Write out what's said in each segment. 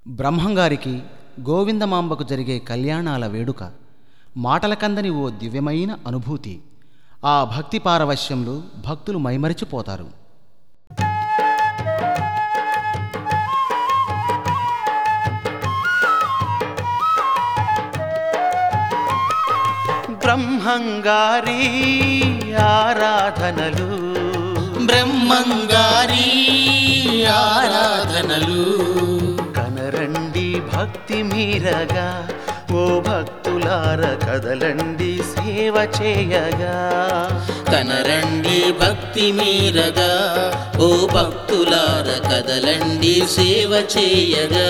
బ్రహ్మంగారికి గోవిందమాంబకు జరిగే కళ్యాణాల వేడుక మాటలకందని ఓ దివ్యమైన అనుభూతి. ఆ భక్తి పారవశ్యంలో భక్తులు మైమరిచిపోతారు. బ్రహ్మంగారి ఆరాధనలు, బ్రహ్మంగారి ఆరాధనలు కనరండి భక్తి మీరగా, ఓ భక్తులార కదలండి సేవ చేయగా. కనరండి భక్తి మీరగా, ఓ భక్తులార కదలండి సేవ చేయగా.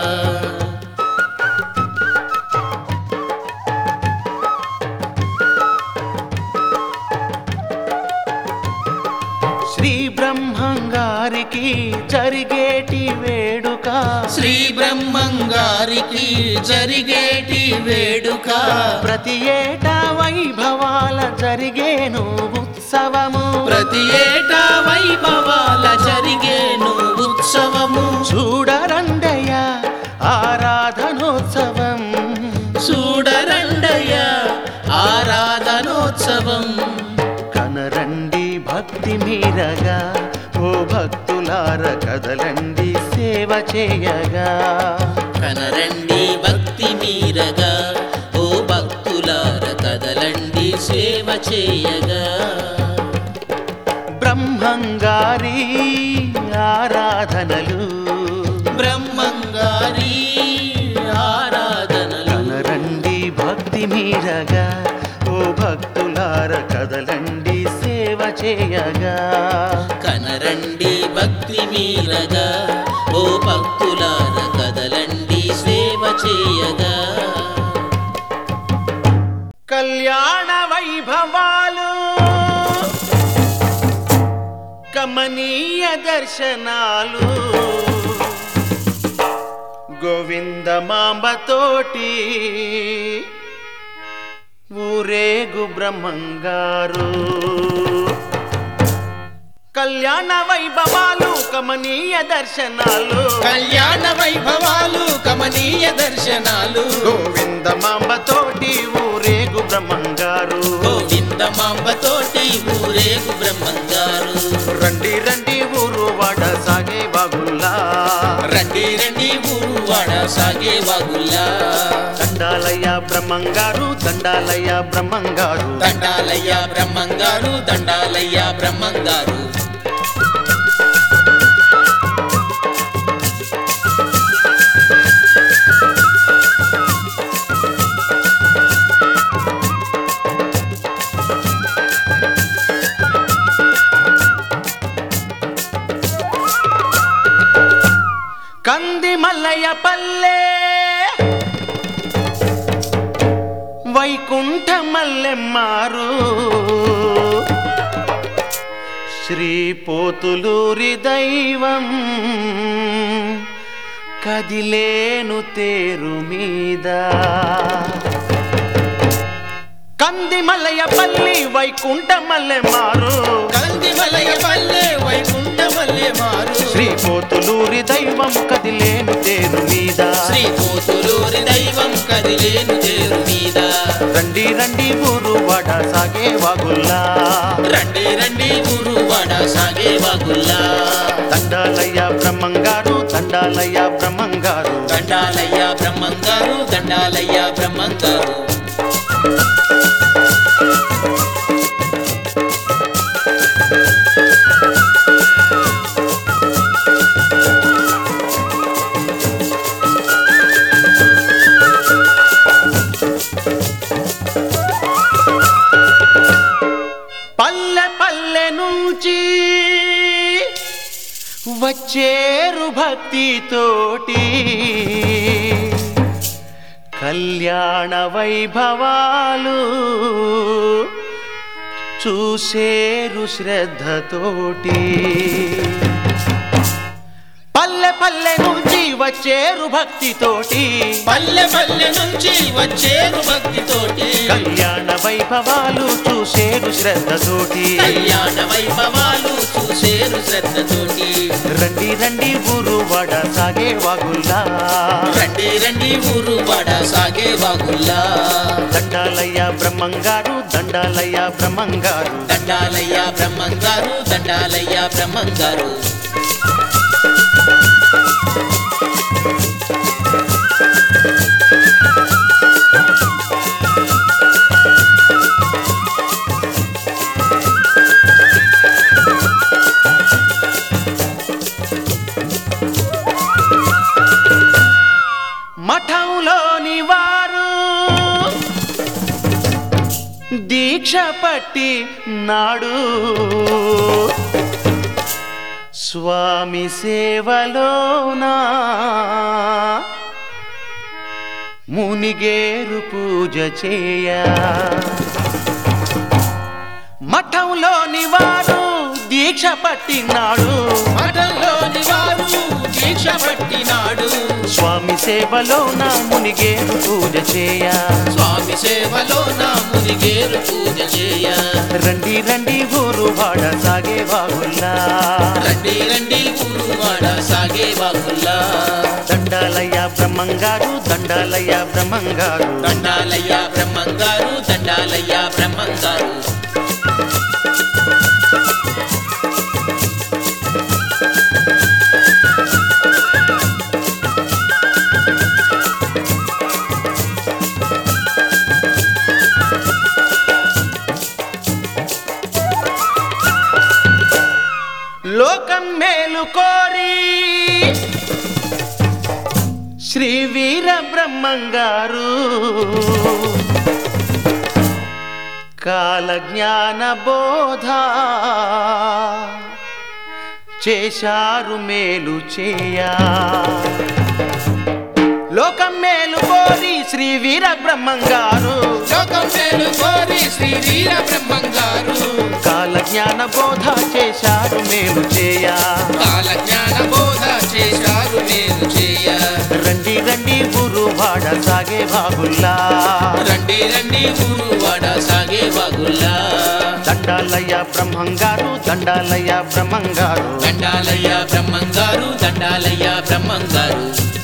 శ్రీ బ్రహ్మంగారికి జరిగేటి వేడుక, శ్రీ బ్రహ్మంగారికి జరిగేటి వేడుక ప్రతి ఏటా వైభవాల జరిగేను ఉత్సవము, ప్రతి ఏటా వైభవాల జరిగేను ఉత్సవము. చూడరండయ్య ఆరాధనోత్సవం, చూడరండయ్య ఆరాధనోత్సవం. కనరండి భక్తి మీరగా, ఓ భక్తులార కదలండి సేవ చేయగా. కనరండి భక్తి మీరగా, ఓ భక్తులార కదలండి సేవ చేయగా. బ్రహ్మంగారి ఆరాధనలు, బ్రహ్మంగారి ఆరాధనలు కనరండి భక్తి మీరగా, ఓ భక్తులార కదలండి సేవ చేయగా. కనరండి భక్తి మీరగా, ఓ భక్తులార కదలండి సేవ చేయగా. కళ్యాణ వైభవాలు, కమనీయ దర్శనాలు, గోవిందమాంబతోటి ఊరేగు బ్రహ్మంగారు. కళ్యాణ వైభవాలు, కమనీయ దర్శనాలు, కళ్యాణ వైభవాలు కమనీయ దర్శనాలు, గోవిందమాంబతోటి ఊరేగు బ్రహ్మంగారు. గోవిందమాంబతోటి ఊరేగు బ్రహ్మంగారు. రండి రండి ఊరు వాడ సాగే బాగుల్లా, రండి రండి ఊరు వాడ సాగే వాగుల్లా. దండాలయ్య బ్రహ్మంగారు, దండాలయ్య బ్రహ్మంగారు, దండాలయ్య బ్రహ్మంగారు, దండాలయ్య బ్రహ్మంగారు. కంది మల్లయ్య పల్లె, వైకుంఠ మల్లెమ్మారు, శ్రీ పోతులూరి దైవం కదిలేను తేరు మీద. కంది మల్లయ్య పల్లి వైకుంఠ మల్లెమ్మారు, కంది మలయ పల్లె వైకుంఠ మల్లె మారు, శ్రీ పోతులూరి దైవం కదిలేను తేరు మీద. శ్రీ పోతులూరి దైవం కదిలేను తేరు మీద. రండి రండి ఊరు వాడ సాగే వాగుల్లా, రండి రండి ఊరు వాడ సాగే వాగుల్లా. దండాలయ్య బ్రహ్మంగారు, దండాలయ్య బ్రహ్మంగారు, దండాలయ్య బ్రహ్మంగారు, దండాలయ్య బ్రహ్మంగారు. పల్లె పల్లె నుంచి వచ్చేరు భక్తితోటి, కళ్యాణ వైభవాలు చూసేరు శ్రద్ధతోటి. పల్లె పల్లె నుంచి వచ్చేరు భక్తితోటి, పల్లె పల్లె నుంచి వచ్చేరు భక్తితోటి, కళ్యాణ వైభవాలు చూసేరు శ్రద్ధతోటి. కళ్యాణ వైభవాలు చూసేరు శ్రద్ధతోటి. రండి రండి ఊరు వాడ సాగే వాగుల్లా రండి రండి ఊరు వాడ సాగే వాగుల్లా దండాలయ్య బ్రహ్మంగారు దండాలయ్య బ్రహ్మంగారు దండాలయ్య బ్రహ్మంగారు దండాలయ్య బ్రహ్మంగారు మఠంలోని వారు దీక్ష పట్టి నాడు స్వామి సేవలోనా మునిగేరు పూజ చేయ మఠంలోని వారు దీక్ష పట్టినాడు మఠంలోని వారు దీక్ష పట్టినాడు స్వామి సేవలో నా మునిగేరు పూజ చేయ స్వామి సేవలో నా మునిగేరు పూజ చేయ రండి రండి ఊరు వాడ సాగే వాగుల్లా రండి రండి ఊరు వాడ సాగే వాగుల్లా దండాలయ్య బ్రహ్మంగారు దండాలయ్య బ్రహ్మంగారు దండాలయ్య బ్రహ్మంగారు దండాలయ్య బ్రహ్మంగారు లోకం మేలు కోరి శ్రీ వీర బ్రహ్మంగారు కాల జ్ఞాన బోధ చేశారు మేలు చేయా లోకం మేలు కోరి శ్రీ వీర బ్రహ్మంగారు లోకం మేలు కోరి శ్రీ వీర బ్రహ్మంగారు కాల జ్ఞాన బోధ చేశారు మేలు చేయా కాల జ్ఞాన బోధ చేశారు మేలు చేయ రండి రండి ఊరు వాడ సాగే వాగుల్లా రండి రండి ఊరు వాడ సాగే వాగుల్లా దండాలయ్య బ్రహ్మంగారు దండాలయ్య బ్రహ్మంగారు దండాలయ్య బ్రహ్మంగారు దండాలయ్య బ్రహ్మంగారు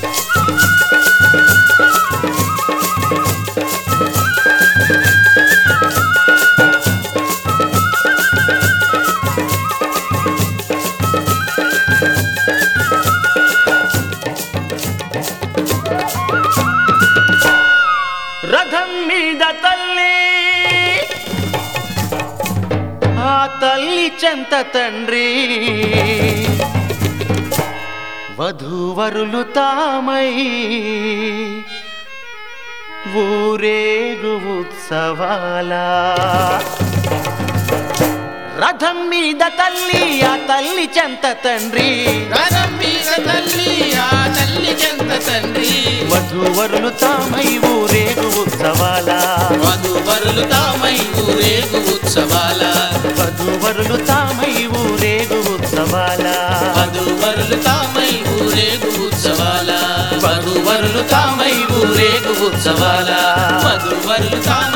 రథం మీద తల్లి ఆ తల్లి చెంత తండ్రి వధూవరులు తామై ఊరేగు ఉత్సవాల రథం మీద తల్లి ఆ తల్లి చెంత తండ్రి రథం మీద తల్లి ఆ తల్లి చెంత తండ్రి వధూవరులు తామై ఊరేగు ఉత్సవాల వధూవరులు తామై ఊరేగు ఉత్సవాల వధూవరులు తామై ఊరేగు ఉత్సవాల వధూవరులు తామై ఊరేగు ఉత్సవాల వధూవరులు తామై ఊరేగు ఉత్సవాల వధూవరులు తామై